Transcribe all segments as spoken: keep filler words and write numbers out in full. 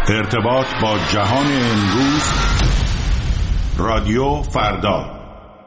ارتباط با جهان امروز، رادیو فردا.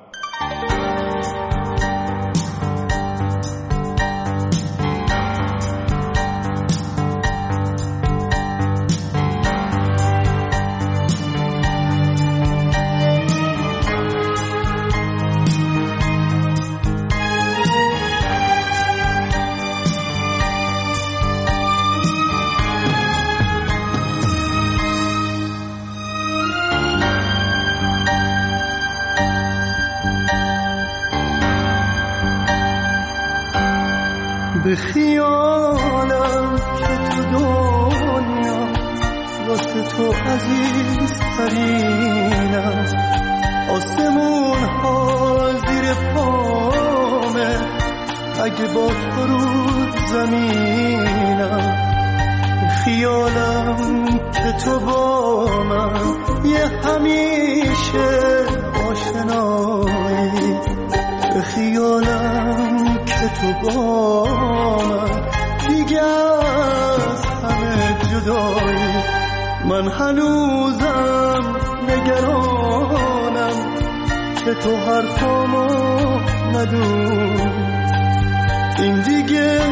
به خیالم که تو دنیا واسه تو عزیز ترین است، آسمون ها زیر پامه اگه با تو رود زمینم. به خیالم که تو با من یه همیشه آشنایی، به خیالم که تو با من دیگه از همه جدایی. من هنوزم نگرانم که تو حرفامو ندونی، این دیگه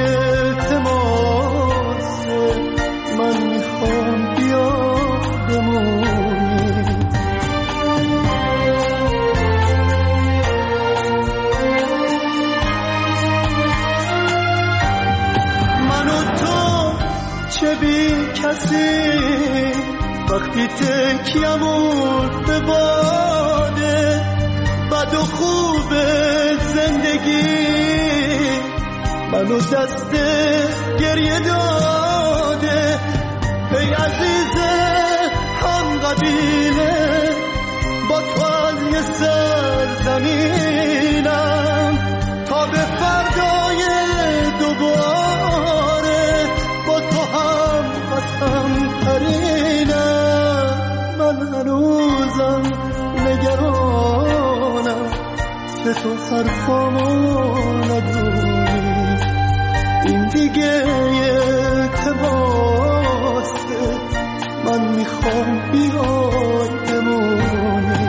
التماسه، من میخوام بیا بمونی. چه بی کسی وقتی تکیمون به باده، بد و خوب زندگی منو دست گریه داده. ای عزیز هم قبیله، با تو از یه سرزمینم تا به فردای دوباره با تو هم قسم ترینم. من هنوزم نگرانم که تو حرفامو ندونی، این دیگه التماسه، من میخوام بیای بمونی.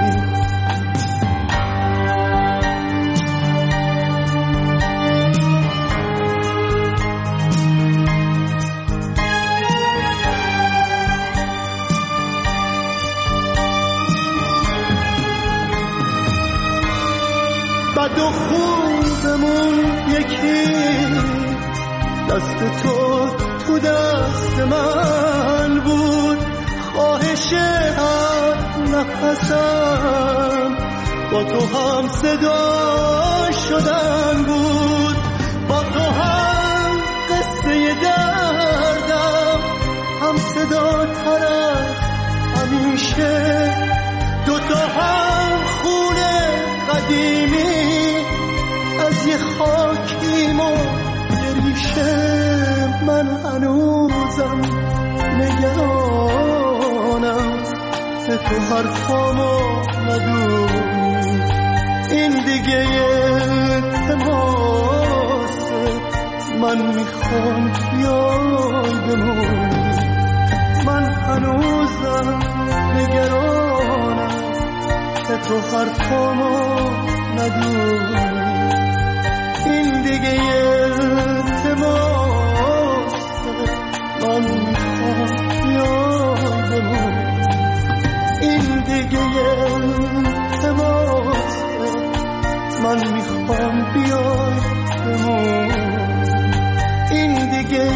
بد و خوبمون یکی، دست تو تو دست من بود، خواهش هر نفسم با تو هم صدا شدن بود، با تو هم قصه دردم هم صدا تر از همیشه، دوتا هم خونه قدیمی از یه خاکیم و ریشه. من هنوزم نگرانم که تو حرفامو ندونی، این دیگه التماسه، من میخوام بیای بمونی. من هنوزم نگرانم که تو حرفامو ندونی، این دیگه التماسه، من میخوام بیای بمونی، این دیگه التماسه، من میخوام بیای بمونی، این دیگه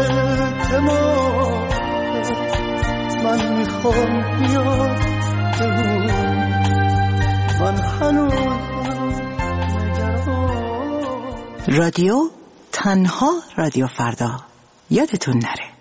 التماسه، من میخوام بیای بمونی. من هنوزم نگرانم. رادیو تنها رادیو فردا، یادتون نره.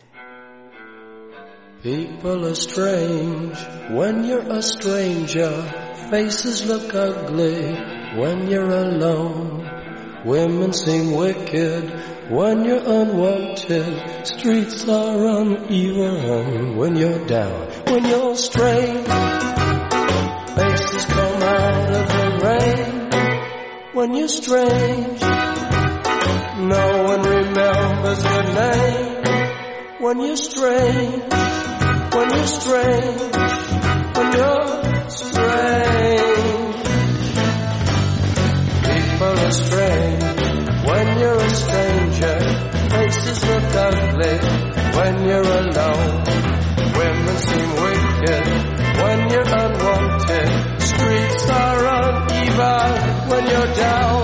People are strange when you're a stranger. Faces look ugly when you're alone. Women seem wicked when you're unwanted. Streets are uneven when you're down. When you're strange, faces come out of the rain. When you're strange, no one remembers your name. When you're strange, when you're strange, when you're strange. People are strange when you're a stranger. Faces look ugly when you're alone. Women seem wicked when you're unwanted. Streets are uneven when you're down.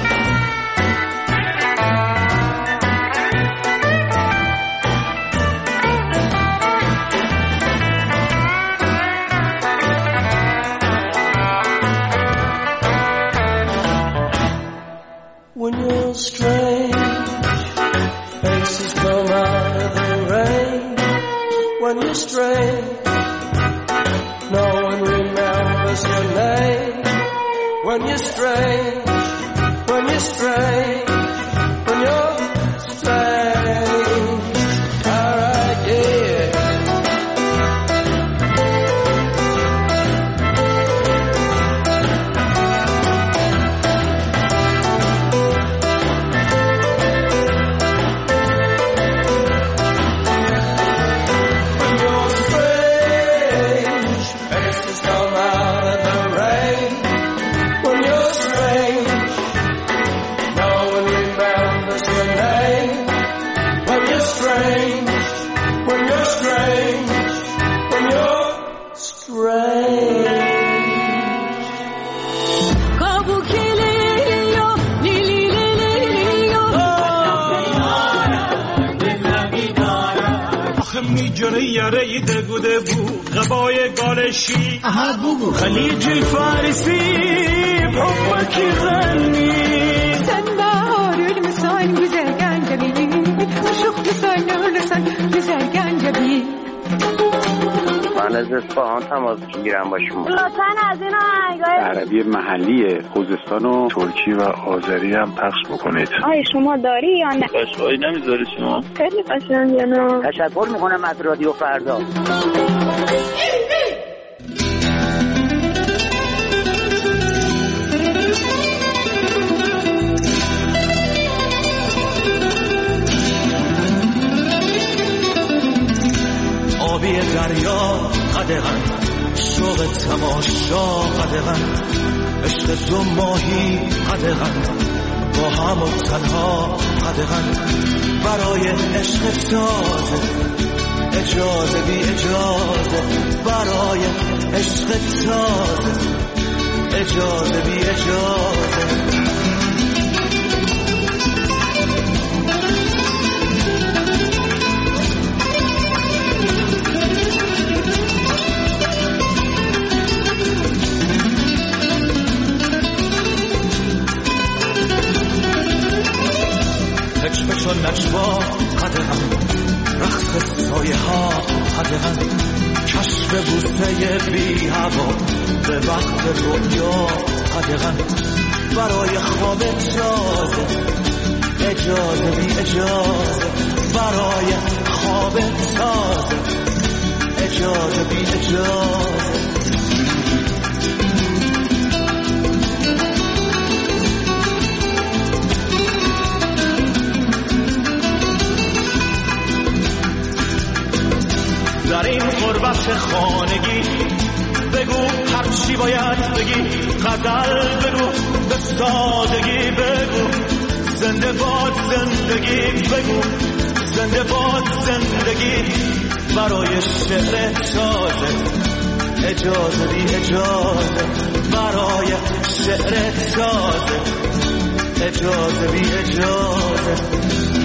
When you're strange, faces come out of the rain. When you're strange, no one remembers your name. When you're strange, when you're strange, when you're strange. Alright, yeah. جره یاره دگوده بو غبای گالشی خلیج فارسی حبکی غنی sen bahar misin güzel gencebi aşık misin ölürsen güzel gencebi من از اصفهان تماس میگیرم با شما. لطفاً از این آهنگای عربی محلی خوزستان و ترکی و آذری هم پخش بکنید. آی شما داری یا نه؟ قشنگی نمیذاری شما؟ خیلی قشنگه نه. تشکر میکنم از رادیو فردا. آبی دریا قدغن شوق تماشا قدغن عشق دو ماهی قدغن با هم و تنها قدغن برای عشق تازه اجازه بی اجازه برای عشق تازه اجازه بی اجازه هچ و نجوا قدغن رقص سایه ها قدغن کشف بوسه بی هوا به وقت رویا قدغن برای خواب تازه اجازه بی اجازه برای خواب تازه اجازه بی اجازه در این غربت خانگی بگو هرچی باید بگی غزل بگو به سادگی بگو زنده باد زندگی بگو زنده باد زندگی برای شعر تازه اجازه بی اجازه برای شعر تازه اجازه بی اجازه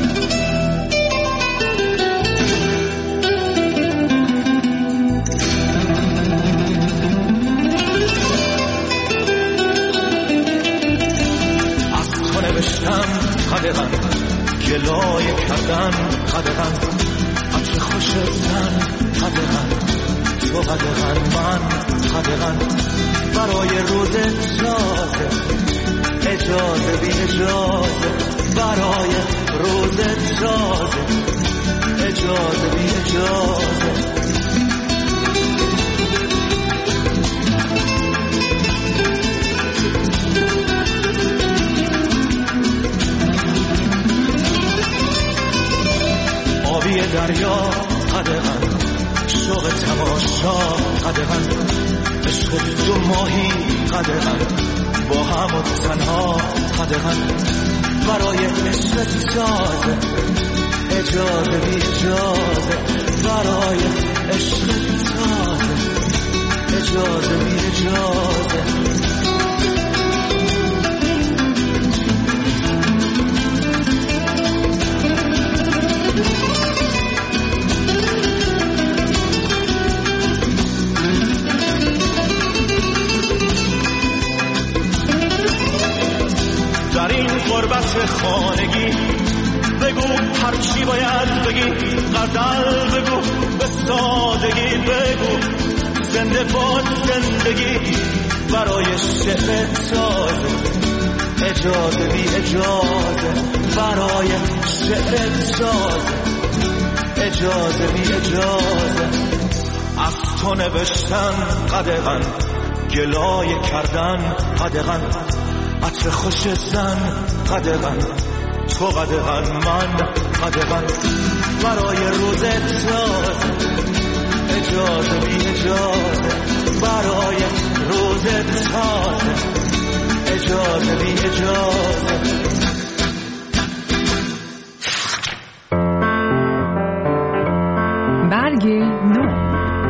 قدغن گلای کردن قدغن عطر خوش زن قدغن تو قدغن من قدغن برای روز تازه اجازه بی اجازه برای روز تازه اجازه بی اجازه دریا قدغن شوق تماشا قدغن، عشق دو ماهی قدغن، با هم و تنها قدغن، برای عشقتی سازه اجازه بی اجازه، برای عشقتی سازه اجازه بی اجازه. در این غربت خانگی بگو هر چی باید بگی، غزل بگو به سادگی، بگو زنده باد زندگی، برای شعر سازه اجازه بی اجازه، برای شعر سازه اجازه بی اجازه. از تو نوشتن قدغن، گلای کردن قدغن، عطر خوش زن قدغن، تو قدغن من قدغن، برای روزت سازه اجازه بی اجازه، برای روزت سازه اجازه بی اجازه. برگ نو.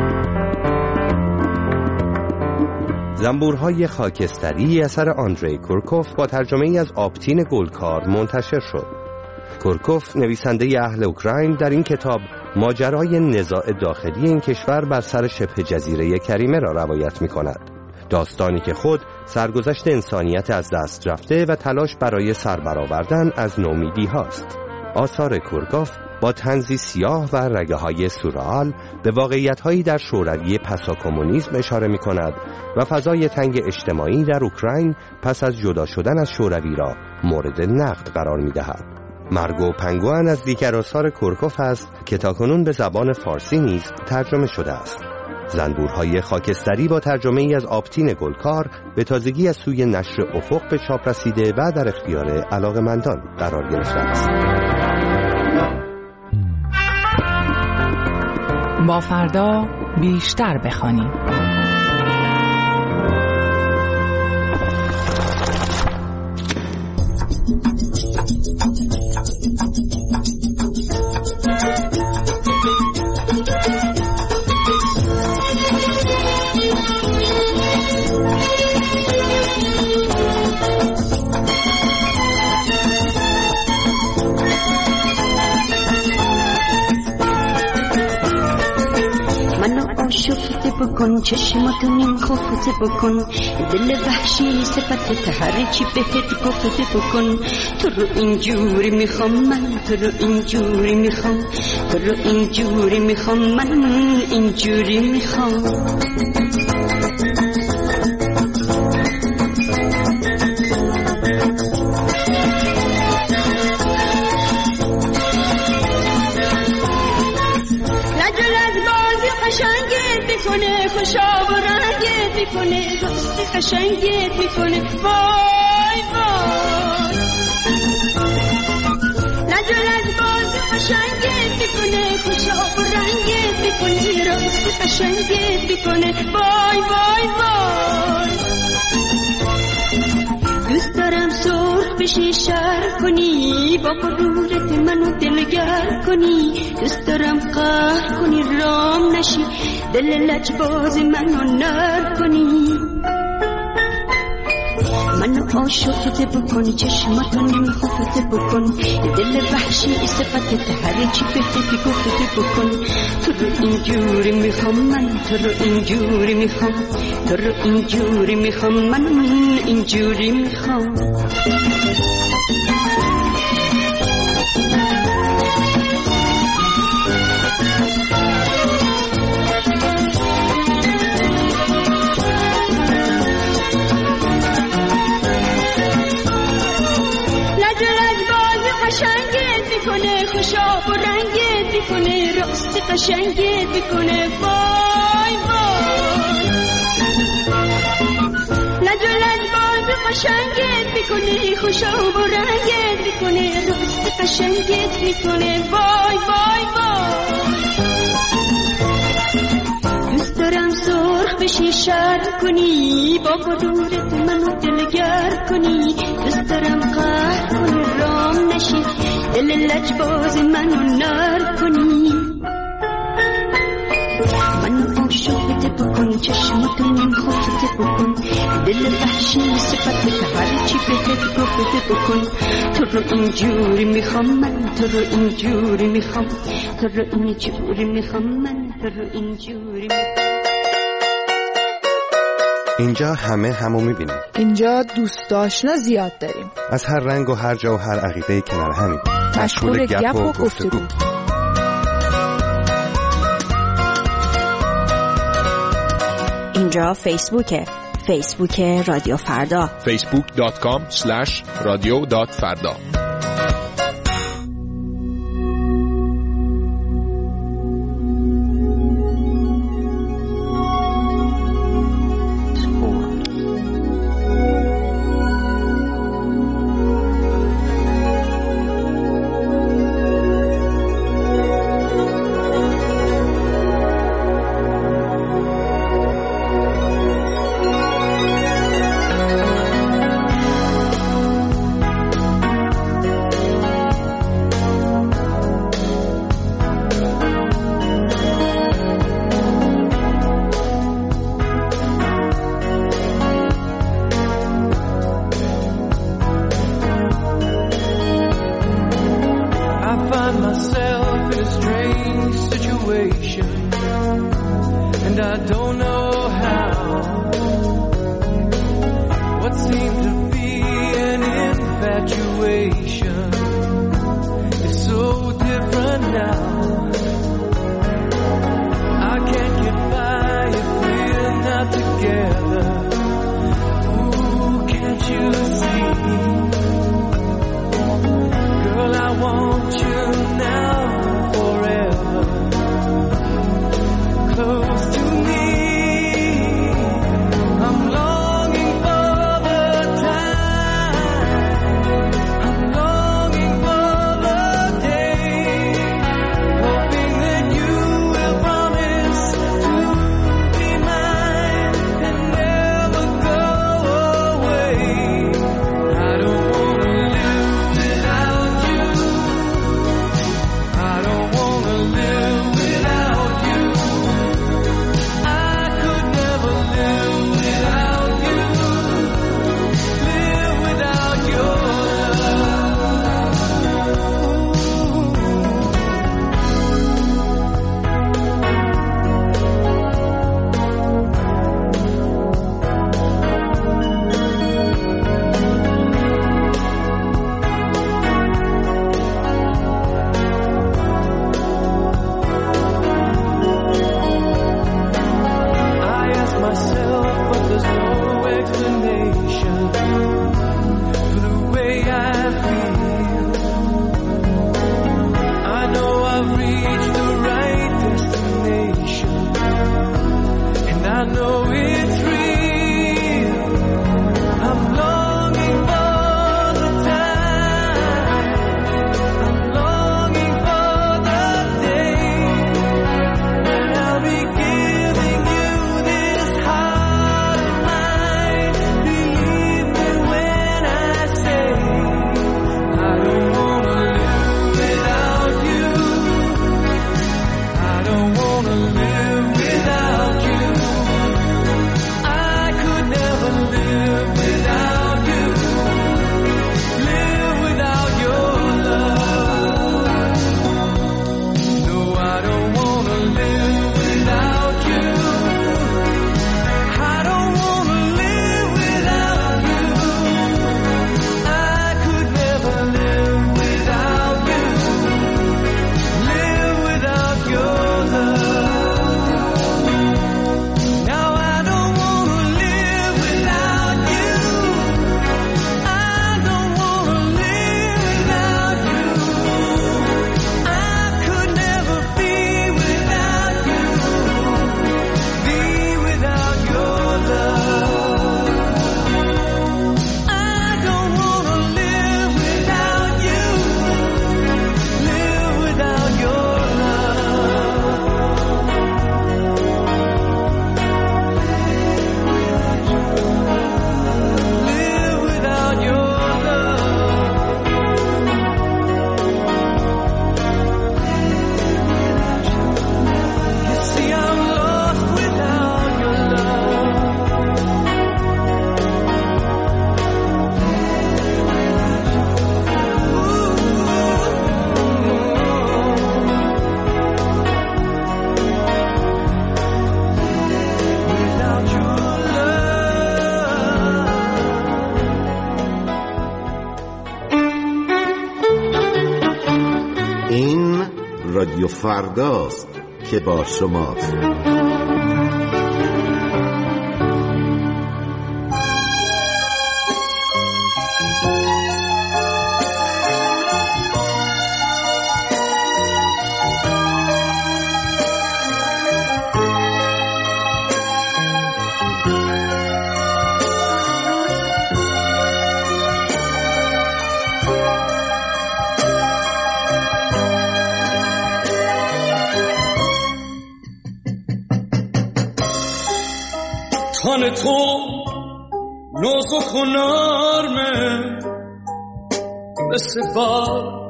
زنبورهای خاکستری اثر آندری کورکوف با ترجمه ای از آبتین گلکار منتشر شد. کورکوف نویسنده اهل اوکراین در این کتاب ماجرای نزاع داخلی این کشور بر سر شبه جزیره کریمه را روایت می کند. داستانی که خود سرگذشت انسانیت از دست رفته و تلاش برای سربرآوردن از نومیدی هاست. آثار کورکوف با طنزی سیاه و رگه های سورئال به واقعیت هایی در شوروی پسا کمونیسم اشاره می کند و فضای تنگ اجتماعی در اوکراین پس از جدا شدن از شوروی را مورد نقد قرار می دهد. مرگ و پنگوئن از دیگر آثار کورکوف است که تاکنون به زبان فارسی نیز ترجمه شده است. زنبورهای خاکستری با ترجمه ای از آبتین گلکار به تازگی از سوی نشر افق به چاپ رسیده و در اختیار علاقه‌مندان قرار گرفته است. با فردا بیشتر بخوانیم. شفته بکن چشماتو نیم خفته بکن، دل وحشی صفت هر چی بهت گفته بکن. تو رو اینجوری میخوام من، تو رو اینجوری میخوام، تو رو اینجوری میخوام من، اینجوری میخوام. خوشا و رنگت میکنه، دوست قشنگت میکنه، وای وای. نجل از باز قشنگت میکنه، خوشا و رنگت میکنه، دوست قشنگت میکنه، وای وای وای. دوست دارم سرخ بشی شر کنی، با غرورت منو دلگر کنی. دوست دارم قهر کنی رام نشی، دل لجباز منو نر کنی. منو عاشقت بکن، چشماتو نیم خفته بکن، دل وحشی صفتت هر چی بهت گفته بکن. تو رو اینجوری میخوام من، تو رو اینجوری میخوام، تو رو اینجوری میخوام من، اینجوری میخوام. خوشا و رنگت میکنه، راست قشنگت میکنه، وای وای. نجلت باز قشنگت میکنه، خوشا و رنگت میکنه، راست قشنگت میکنه، وای وای وای. شهر کنی، با غرورت منو دلگر کنی، دوست دارم قهر کنی رام نشی، دل لجباز منو نر کنی. من عاشقت بکن، چشماتو نیم خفت بکن، دل وحشی صفت هر چی بهت گفت بکن. تو رو اینجوری میخوام من، تو رو اینجوری میخوام، تو رو اینجوری میخوام من، تو رو اینجوری میخوام. اینجا همه همو میبینیم. اینجا دوست آشنا زیاد داریم. از هر رنگ و هر جا و هر عقیده کنار همیم. مشغول گپ و گفتگو. اینجا فیسبوکه، فیسبوک رادیو فردا، فیسبوک دات کام اسلش رادیو دات فردا. رادیو فرداست که با شماست. تن تو نازک و نرمه مثل برگ،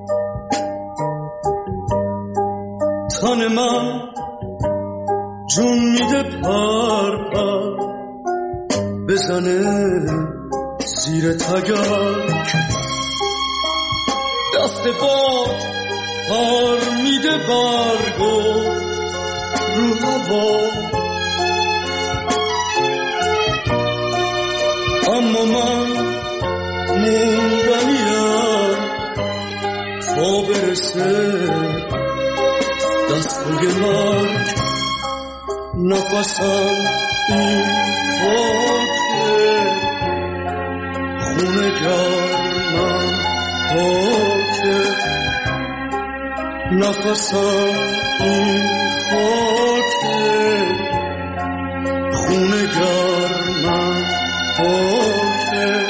تن من جون میده پر پر بزنه زیر تگرگ، دست باد پر میده برگو رو هوا، اما من موندنیم تا برسه دستای مرگ، نفسم این خاکه خونه گرمم خاکه، نفسم این خاکه خونه گرمم خاکه.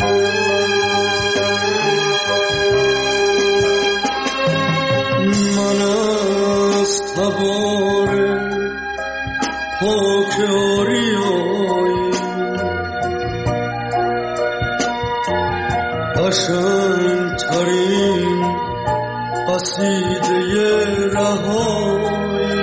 من از تبار پاک آریایی قشنگ ترین قصیده رهایی،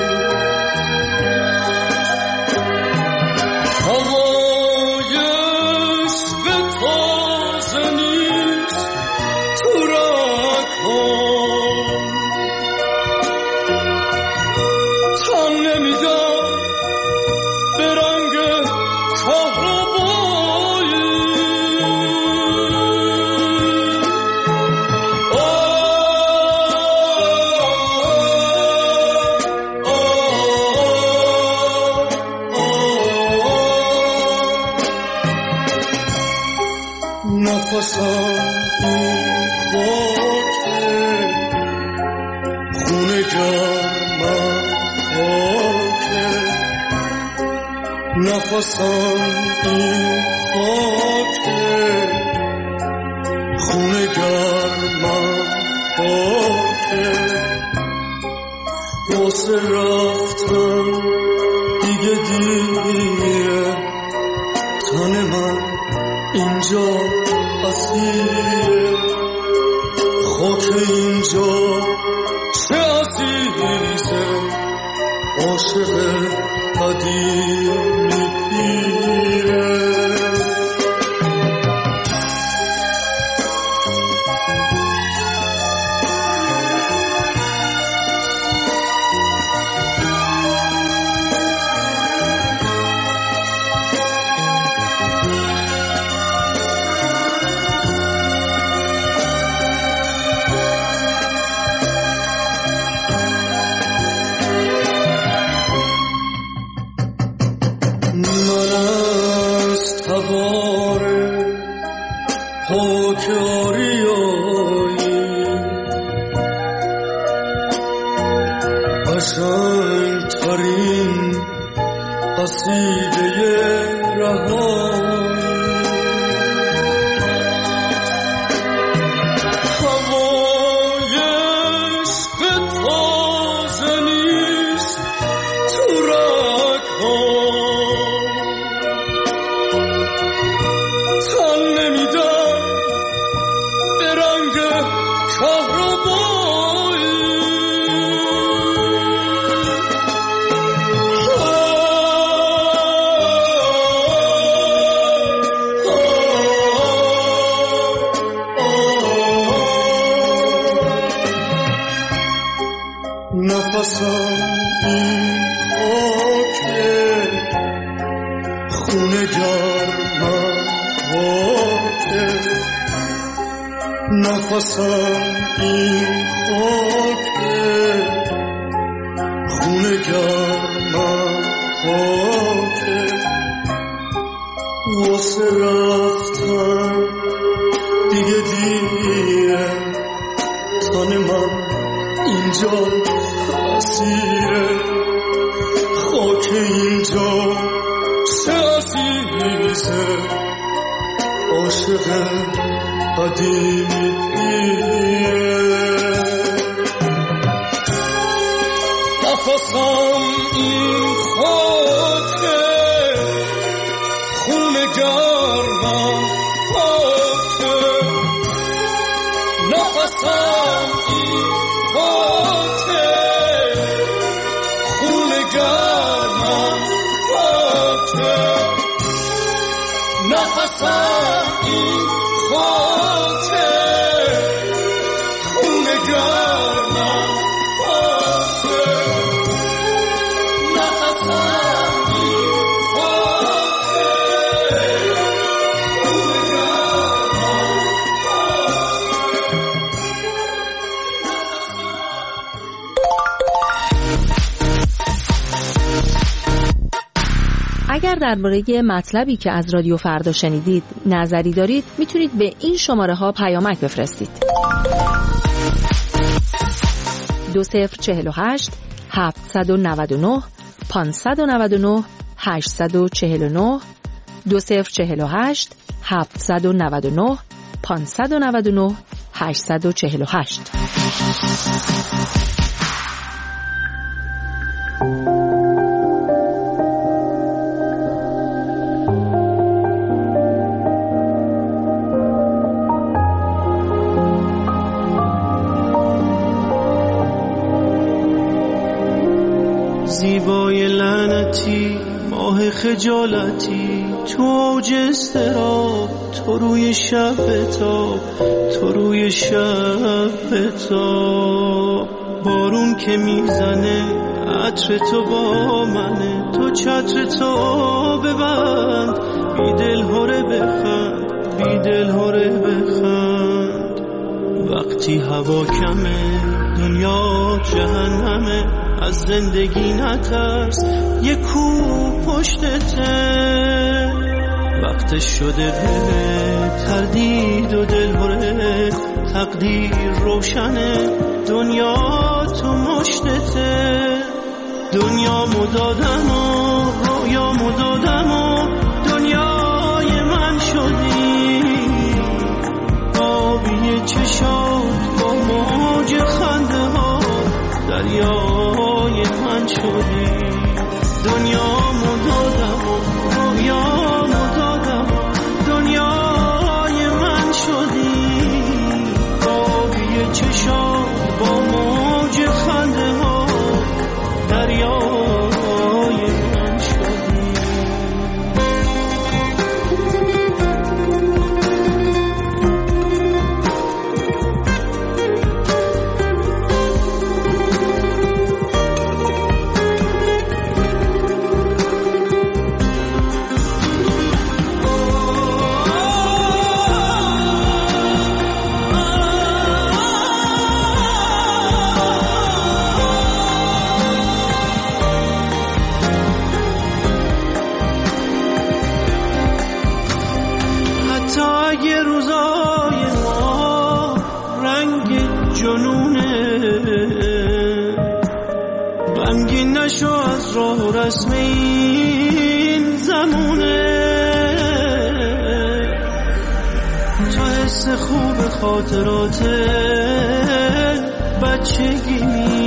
نفسم این خاکه خونه گرمم خاکه، واسه رفتن دیگه دیگه تن من اینجا اسیره، خاک اینجا چه عزیزه عاشق قدیمی پیره. نفسم این خاکه خونه گرمم خاکه واسه رفتن دیگه دیره تن من اینجا اسیره خاک اینجا چه عزیزه عاشق قدیمی پیره نفسم این خاکه خون گرمم خاکه نفسم این خاکه خون گرمم خاکه نفسم این خاکه خون گرمم اگر درباره مطلبی که از رادیو فردا شنیدید نظری دارید میتونید به این شماره ها پیامک بفرستید. دو صفر چهل و هشت هفتصد و نود و نه پانصد و نود و نه هشتصد و چهل و نه دو صفر چهل و هشت هفتصد و نود و نه پانصد و نود و نه هشتصد و چهل و هشت. زیبای لعنتی ماه خجالتی تو اوج استراب تو روی شب بتاب تو روی شب بتاب بارون که میزنه عطر تو با منه تو چتر تو ببند بی دل هره بخند بی دل هره بخند وقتی هوا کمه دنیا جهنمه از زندگی نترس یه کوه پشتته وقت شده به تردید و دلهره تقدیر روشنه دنیا تو مشتته دنیا مدادم و رویا مدادم و دنیای من شدی آبی چشات با موج خنده ها دریای من شدی دنیا مدادم و رویا مدادم دنیای من شدی آبی چشات با موج خنده ها دریای من شدی رسم این زمونه تو حس خوب خاطرات بچگی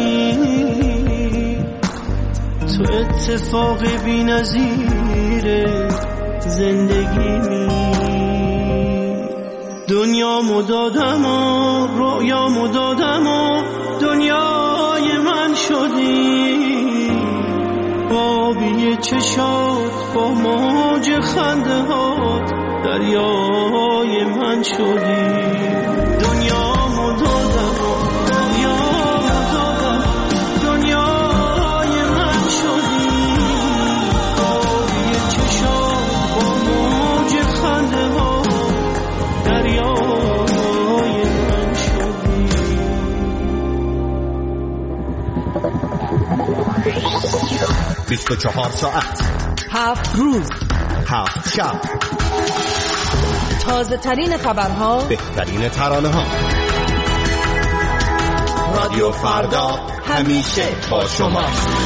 تو اتفاق بی نظیر زندگی دنیا مدادم و رویا مدادم و دنیای من شدی آبی چشات با موج خنده هات دریای من شدی دنیا مدادم و دنیا مدادم دنیای من شدی آبی چشات با موج خنده هات دریای من شدی بیست و چهار ساعت، هفت روز، هفت شب، تازه ترین خبرها، بهترین ترانه ها. رادیو فردا همیشه با شما.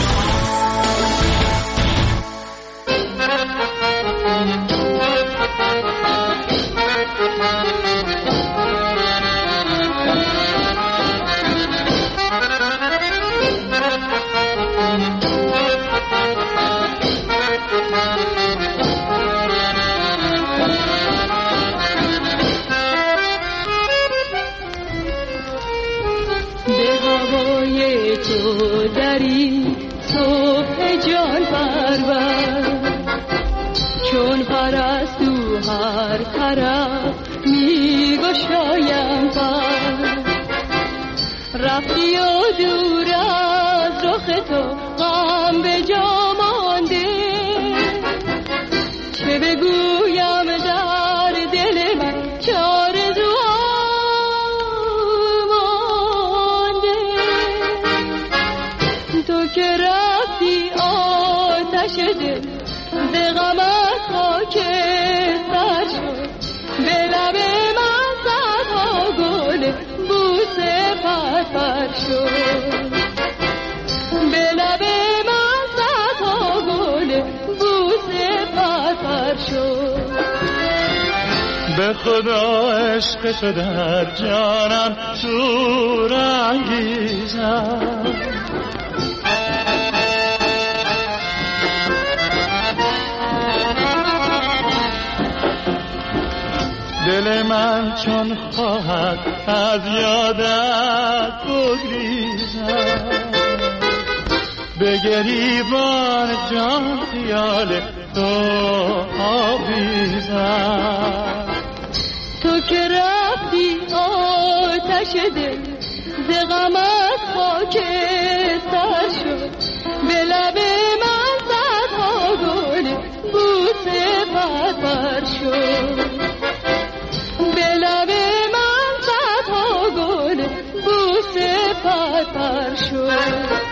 تو دری صبح جان پرور، چون پرستو هر طرف می گشایم پر، رفتی و دور از رخ تو غم به جا مانده، چه بگویم در دل من چه آرزو که رفتی آتش دل ز غمت خاکستر شد، به لب من صدها گل بوسه پرپر شد، به لب من صدها گل بوسه پرپر شد. به خدا عشق تو در جانم شور انگیزد، دل من چون خواهد از یادت بگریزد، به گریبان جان خیال تو آویزد. تو که رفتی آتش دل ز غمت خاکستر شد، به لب من صدها گل بوسه پرپر شد، به لب من صدها گل بوسه پرپر شد.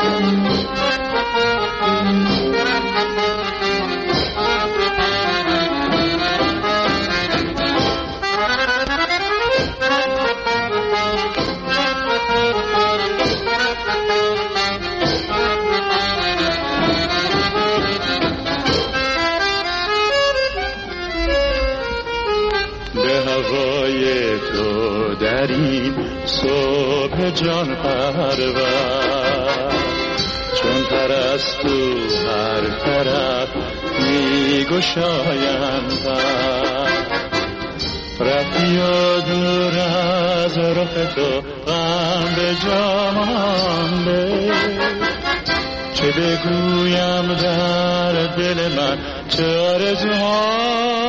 در این صبح جان پرور، چون پرستو هر طرف می گشایم پر، رفتی و دور از رخ تو غم به جا مانده، چه بگویم در دل من چه آرزوها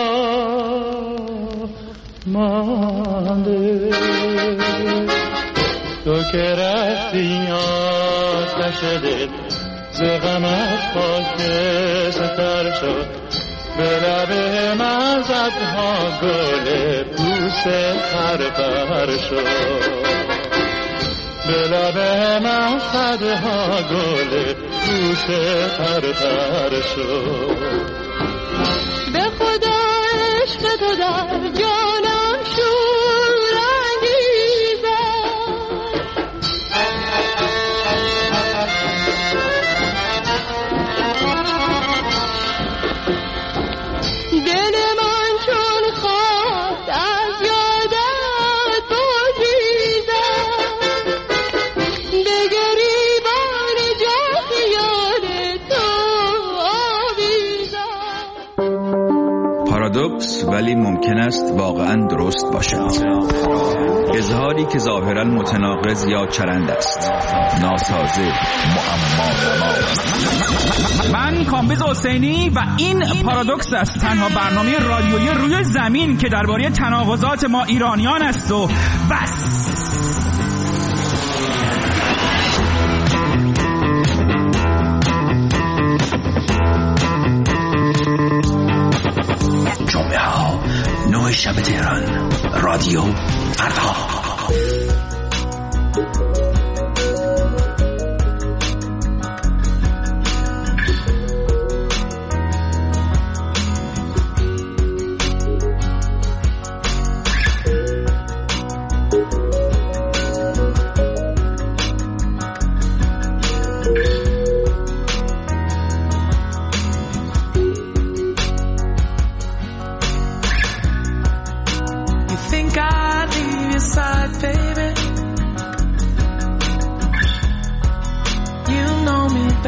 مانده. تو که رفتی آتش دل ز غمت خاکستر شد، به لب من صدها گل بوسه پرپر شد، به لب من صدها گل بوسه پرپر شد. به خدا عشق تو در جانم شور انگیزد، دل من چون خواست از یادت بگریزد، به گریبان جان خیال تو آویزد. پارادوکس ولی ممکن است واقعا درست باشد. اظهاری که ظاهرا متناقض یا چرند است، ناسازه، معما نما. من کامبیز حسینی و این پارادوکس است، تنها برنامه رادیویی روی زمین که درباره تناقضات ما ایرانیان است و بس. جمعه ها نه شب تهران، رادیو فردا.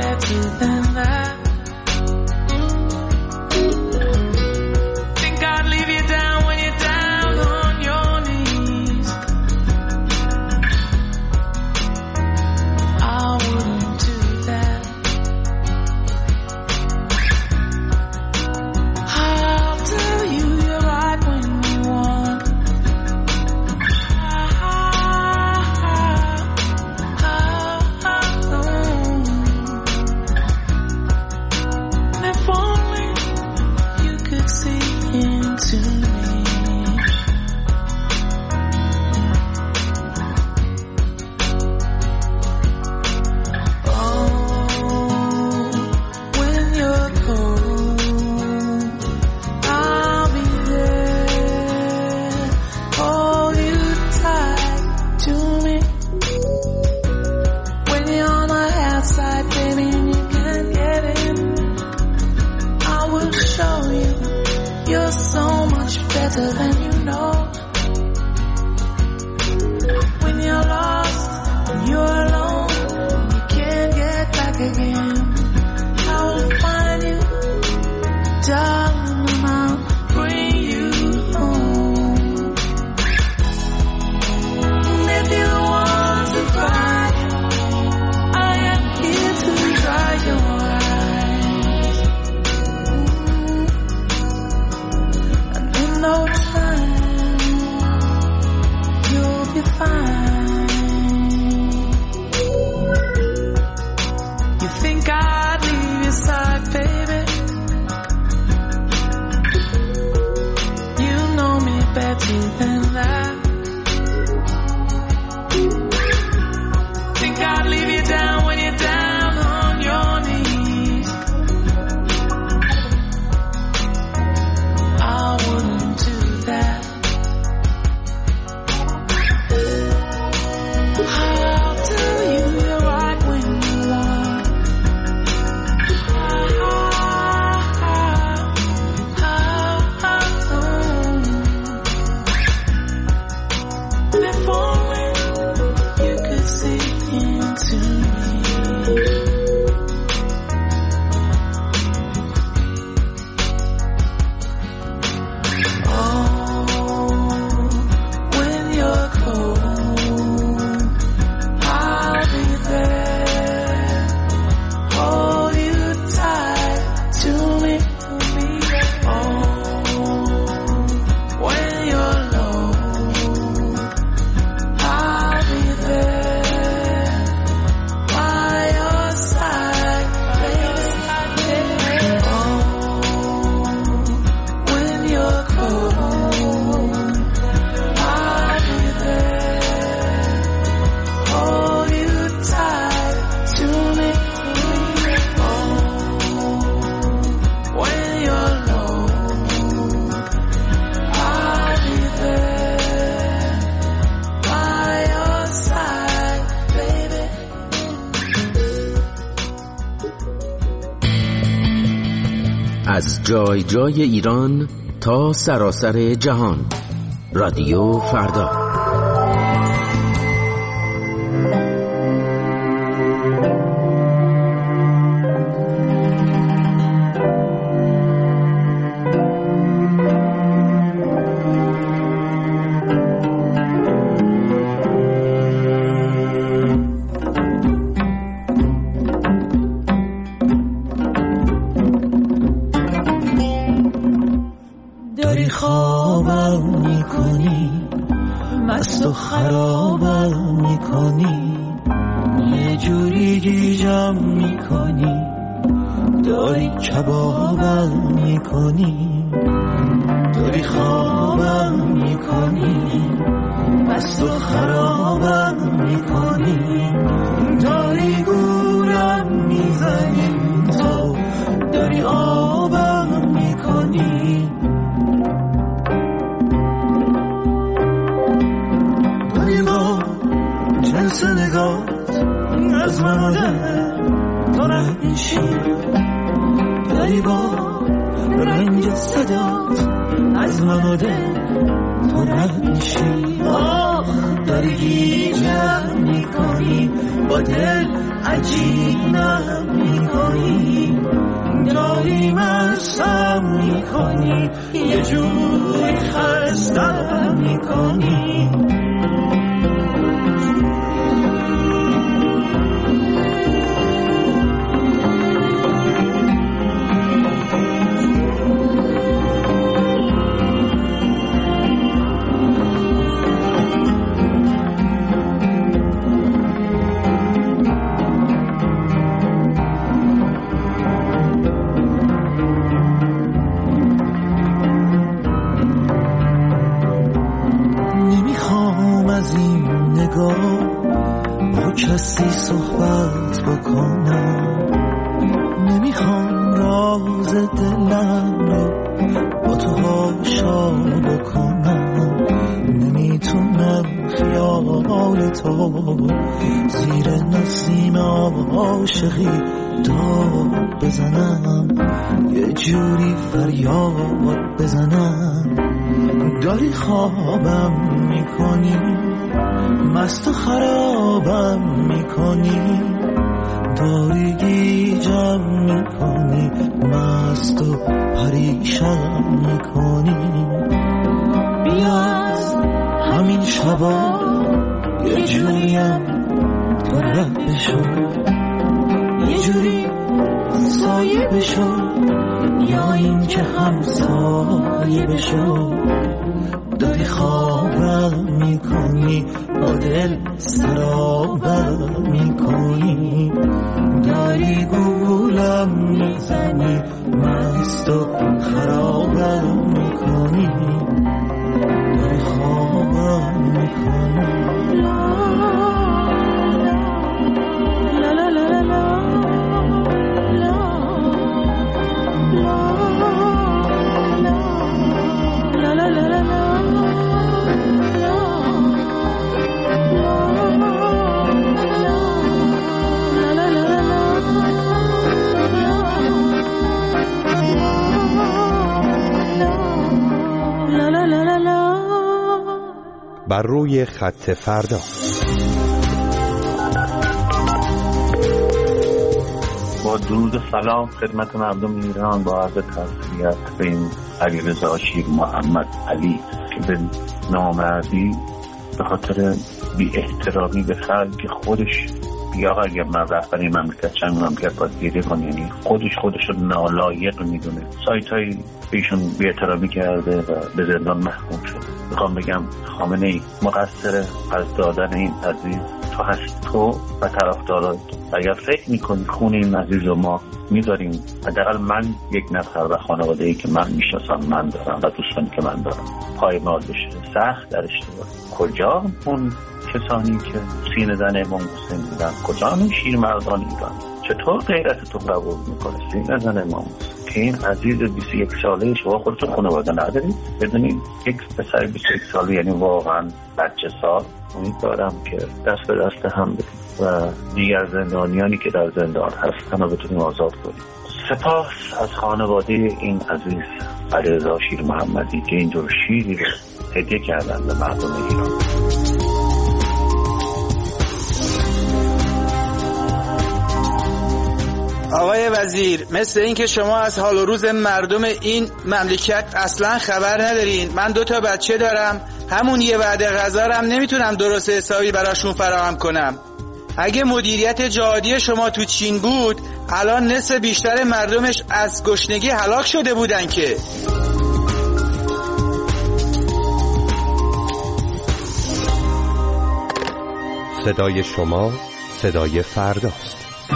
better than that. Think I'd leave you down when you're down on your knees. I wouldn't do that. I'll tell you you're right when you want. If only you could see into me. Oh, when you're cold, I'll be there. Hold you tight to me. When you're on the outside, baby, and you can't get in, I will show you you're so much better than you know. When you're lost, when you're alone, you can't get back again, I will find you, darling, and I'll bring you home. And if you want to cry, I am here to dry your eyes. And in no time, you'll be fine. You think I'd leave your side, baby? You know me better than that. Think I'd leave you down when you're down on your knees. I wouldn't do that. I'll tell you you're right when you want. If only you could see into me. Oh, when you're cold, I'll be there. Hold you tight to me. Oh, when you're low, I'll be there by your side, baby. Oh, when you're cold, I'll be there. Hold you tight to me. Oh, when you're low, I'll be there by your side, baby. از جای جای ایران تا سراسر جهان، رادیو فردا. داری خوابم میکنی، مست و خرابم میکنی، یه جوری گیجم میکنی، داری کبابم میکنی، داری خوابم میکنی، مست و خرابم میکنی، داری گولم میزنی، تو داری آبم میکنی، داری با جنس نگات از من آده تو رد میشی، داری با رنگ صدات از من آده تو رد میشی، آخ داری گیجم میکنی، با دل عجینم میکنی، داری مستم میکنی، یه جوری خستم میکنی. با کسی صحبت بکنم، نمیخوام راز دلم رو با تو هاشا بکنم، نمیتونم خیال تو زیر نسیم عاشقی داد بزنم، یه جوری فریاد بزنم. داری خوابم میکنی، مست و خرابم میکنی، داری گیجم میکنی، مست و پریشم میکنی. بیا از همین شبا یه جوریم تو رد بشو، یه جوری سایه بشو، یا این که همسایه بشو. داری خوابم میکنی، با دل سرابم میکنی، داری گولم میزنی، مست و خرابم میکنی، داری خوابم میکنی. لا لا لا لا لا لا لا لا. بر روی خط فردا. با درود و سلام خدمت مردم ایران، با عرض تسلیت به این علیرضا شیر محمد علی که به نامردی به خاطر بی احترامی به خلق خودش، یا اگر من رهبری مملکت چند مملکت باید گیری کنه، یعنی خودش خودش رو نالایق میدونه، سایت هایی بیشون بی احترامی کرده و به زندان محکوم شد. میخوام بگم خامنه ای مقصر از دادن این عزیز تو هست، تو و طرفدارات. اگر فکر میکنی خون این عزیز رو ما میذاریم، حداقل من یک نفر و خانواده ای که من میشناسم، من دارم و دوستانی که من دارم، پایمال بشه. سخت در اشتباه. کجا اون کسانی که سینه زن امام حسین بودن؟ کجا اون شیرمردان ایران؟ چطور غیرت تو قبول میکنه سینه زن امام حسین که این عزیز بیست و یک ساله شما خودتون خانواده ندارید؟ بدونید یک پسر بیست و یک ساله یعنی واقعا بچه سال. امیدوارم که دست به دست هم بدید و دیگر زندانیانی که در زندان هستن رو بتونیم آزاد کنیم. سپاس از خانواده این عزیز علیرضا شیر محمدی که اینجور شیری رو هدیه کردن به مردم ایران. آقای وزیر، مثل این که شما از حال و روز مردم این مملکت اصلا خبر ندارین. من دو تا بچه دارم، همون یه وعده غذا رو هم نمیتونم درست حسابی براشون فراهم کنم. اگه مدیریت جهادی شما تو چین بود، الان نصف بیشتر مردمش از گشنگی هلاک شده بودن که. صدای شما صدای فرداست.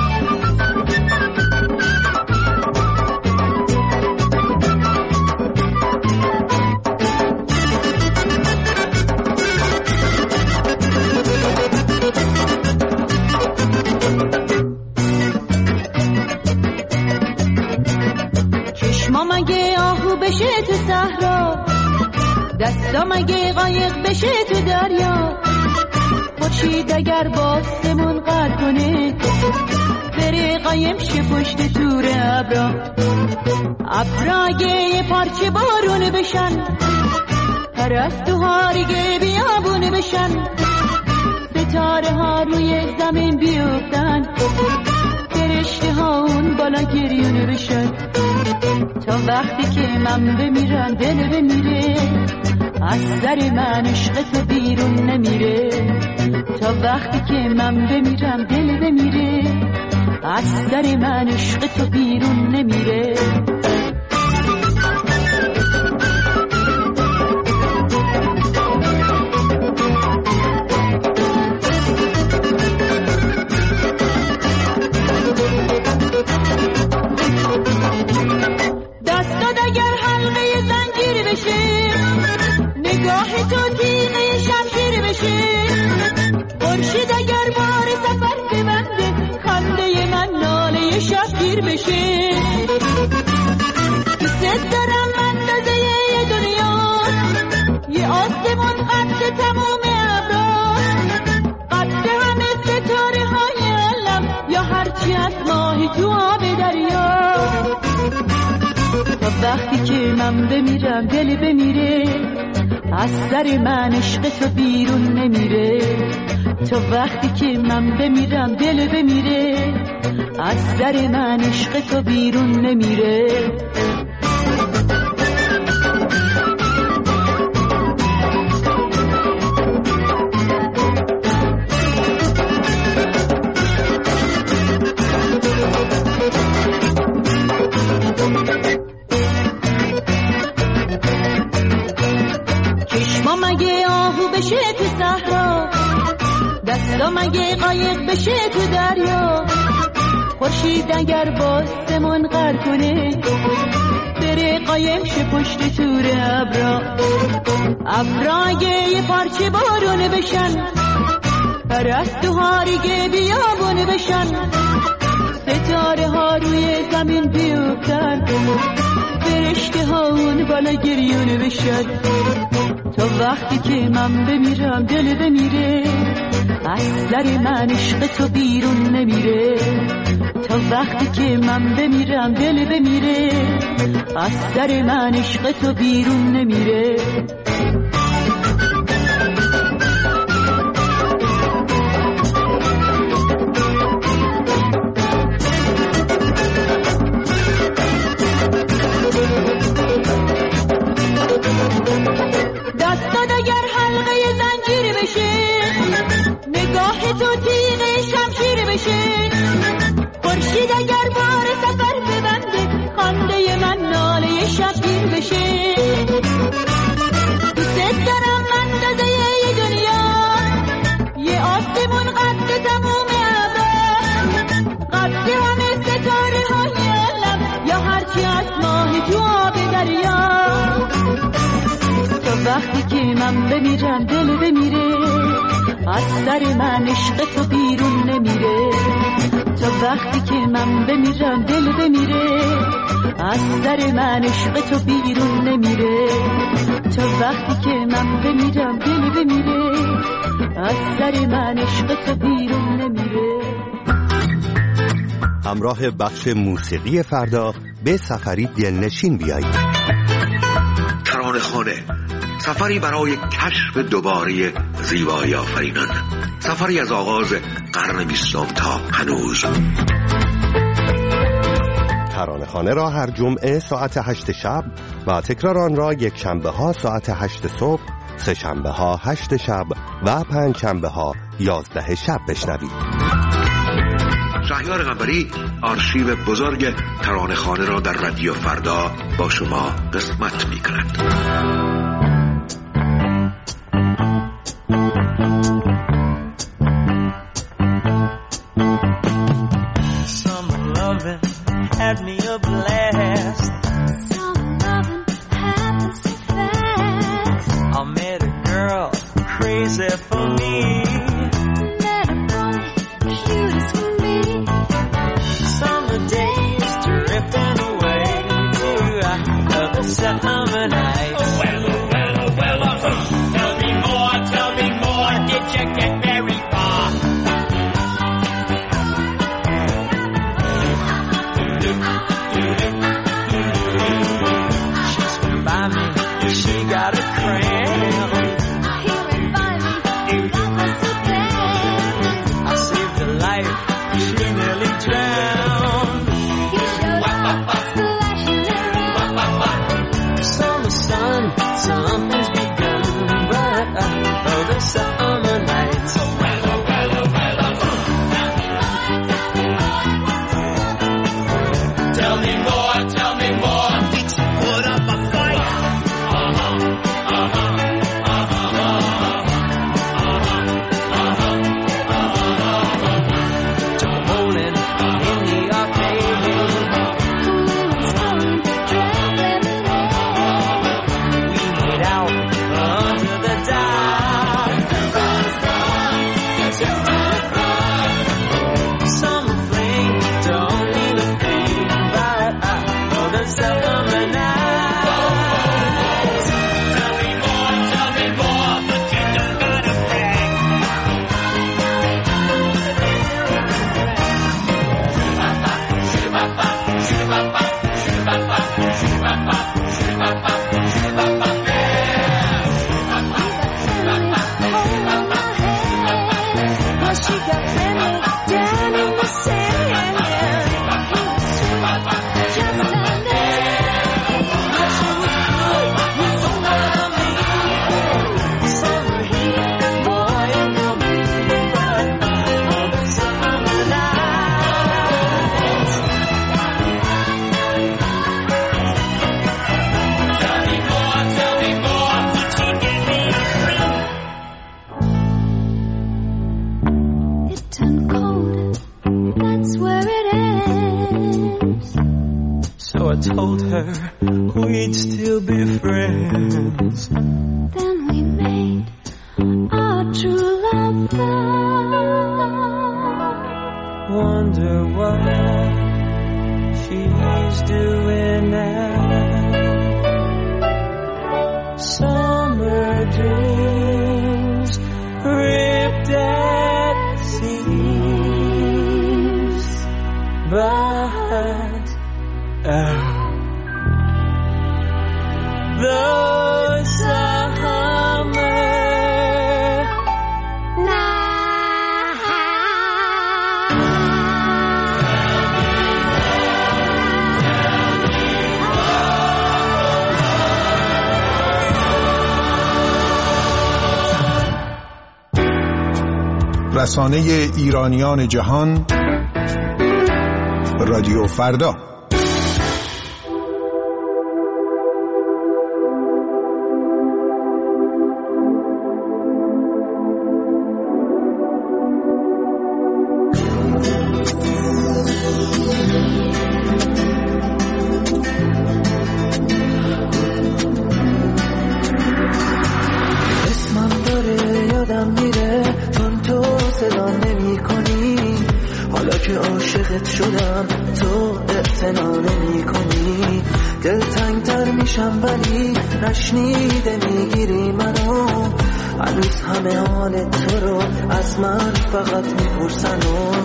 بشه تو صحرا، دستا مگه قایق بشه تو دریا، خورشید اگر باسمون قر کنه بره قایم شه پشت تور ابرا، ابرا اگه یه پارچه بارون بشن، پرستوها ریگه بیابون بشن، ستاره ها روی زمین بیفتن، من فرشته ها اون بالا گریونه بشن تا وقتی که من بمیرم دل بمیره از سر من عشق تو بیرون نمیره تا وقتی که من بمیرم دل بمیره از سر من عشق تو بیرون نمیره دستات اگر حلقه زنجیر بشه نگاه تو تیغه شمشیر بشه خورشید اگر بار سفر ببنده خنده من ناله شبگیر بشه دوست دارم اندازه دنیا یه آسمون قد تمام ابرا قد همه ستاره های علم یا هرچی از ماهی تو آب دریا تا وقتی که من بمیرم دل بمیره از سر من عشق تو بیرون نمیره تا وقتی که من بمیرم دل بمیره از سر من عشق تو بیرون نمیره مگه آهو بشه تو صحرا دستا مگه قایق بشه تو دریا خورشید اگر باستمون غر کنه بره قایم شه پشت تور ابرا ابرا اگه یه پارچه بارونه بشن پرستوها ریگه بیابونه بشن ستاره ها روی زمین بیفتن فرشته ها اون بالا گریونه بشن تا وقتی که من بمیرم دل بمیره از سر من عشق تو بیرون نمیره تا وقتی که من بمیرم دل بمیره از سر من عشق تو بیرون نمیره دستات اگر حلقه زنجیر بشه نگاه تو تیغه شمشیر بشه خورشید اگر بار سفر ببنده خنده من ناله شبگیر بشه دوست دارم اندازه دنیا یه آسمون قد تموم ابر قد همه ستاره های علم یا هرچی از ماهی تو آب دریا وقتی که من بمیرم دل بمیره از سر من عشق تو بیرون نمیره تا وقتی که من بمیرم دل بمیره از سر من عشق تو بیرون نمیره تا وقتی که من بمیرم دل بمیره از سر من عشق تو بیرون نمیره. همراه بخش موسیقی فردا به سفری دلنشین بیایید. ترانه خانه، سفری برای کشف دوباره زیبایی آفرینان، سفری از آغاز قرن بیستم تا هنوز. ترانه خانه را هر جمعه ساعت هشت شب و تکرار آن را یک شنبه ها ساعت هشت صبح، سه شنبه ها هشت شب و پنج شنبه ها یازده شب بشنوید. شهریار قنبری آرشیو بزرگ ترانه خانه را در رادیو فردا با شما قسمت می کند. Had me a blast. Some loving happened so fast. I met a girl crazy for me. Met a boy cute as can be. Summer days drifting away to another summer night. Oh well, oh well, oh well, oh, tell me more, tell me more. Did you get very far? She got a cramp. Here and find me, like me more, tell me more. Did you put up a fight? Uh-huh, uh-huh, uh-huh, uh-huh, uh-huh, uh-huh. Tumbling in the arcade. We made out under the dark. Summer flame don't mean a thing, but I know the summer night. Tell me more, tell me more, but you don't gotta brag. Shoo-ba-ba, shoo-ba-ba, shoo-ba-ba, shoo-ba-ba, shoo-ba-ba, shoo-ba-ba, shoo-ba-ba. She got plenty down in the sand. Just a name. She was good, you know what I mean. Summer heat, boy, you know me. All the summer nights. Tell me more, tell me more. Did you get me free? It turned cold, that's where it ends. So I told her we'd still be friends. Then we made our true love vow. Wonder what she's doing now. Summer dreams ripped at seams, but oh, the summer رسانه ایرانیان جهان رادیو فردا. اسمم داره یادم میره چون تو صدا نمی کنی. حالا که عاشقت شدم تو اعتنا نمی کنی. دلتنگ تر میشم ولی نشنیده میگیری منو. هنوز همه حال تو رو از من فقط میپرسن.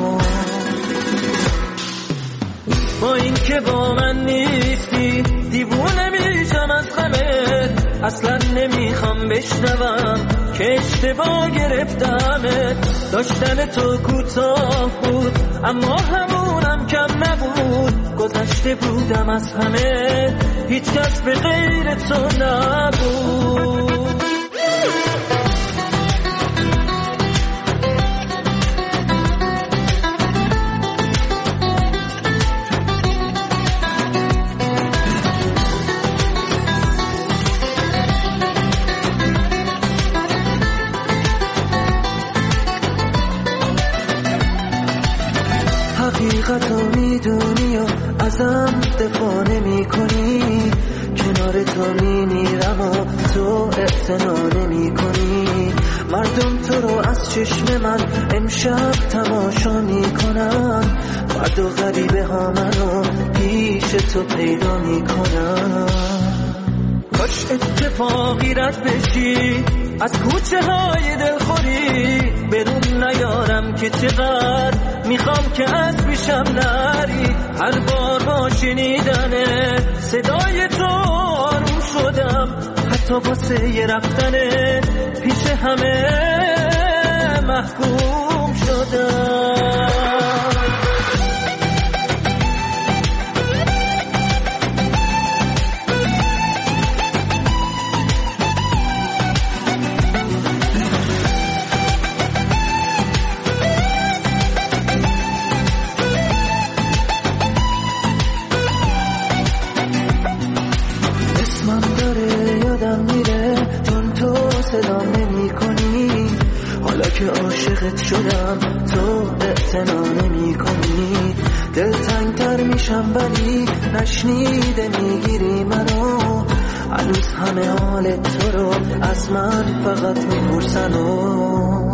با این که با من نیستی دیوونه میشم از غمت. اصلا نمیخوام بشنوم که اشتباه گرفتمت. داشتن تو کوتاه بود اما همونم کم نبود. گذشته بودم از همه هیچ کس به غیر تو نبود. حقیقتو میدونی و ازم دفاع نمی کنی. کنار تو میمیرم و تو اعتنا نمی کنی. مردم تو رو از چشم من امشب تماشا میکنن. فردا غریبه ها منو پیش تو پیدا میکنن. کاش اتفاقی رد بشی از کوچه های دلخوری. بدون نیارم که چقدر میخوام که از پیشم نری. هر بار با شنیدن صدای تو آروم شدم. حتی واسه یه رفتن پیش همه محکوم شدم. صدا نمی کنی، حالا که عاشقت شدم تو اعتنا نمی کنی. دلتنگ تر میشم ولی نشنیده میگیری منو، هنوز همه حال تو رو از من فقط میپرسن و